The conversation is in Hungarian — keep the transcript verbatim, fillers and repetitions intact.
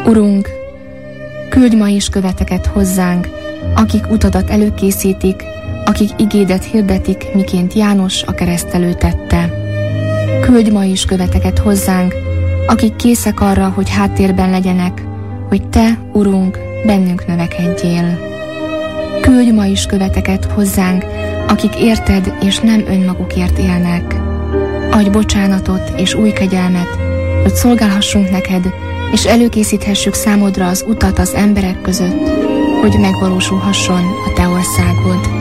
Urunk, küldj ma is követeket hozzánk, akik utadat előkészítik, akik igédet hirdetik, miként János a keresztelő tette. Küldj ma is követeket hozzánk, akik készek arra, hogy háttérben legyenek, hogy Te, Urunk, bennünk növekedjél. Küldj ma is követeket hozzánk, akik érted és nem önmagukért élnek. Adj bocsánatot és új kegyelmet, hogy szolgálhassunk neked, és előkészíthessük számodra az utat az emberek között, hogy megvalósulhasson a Te országod.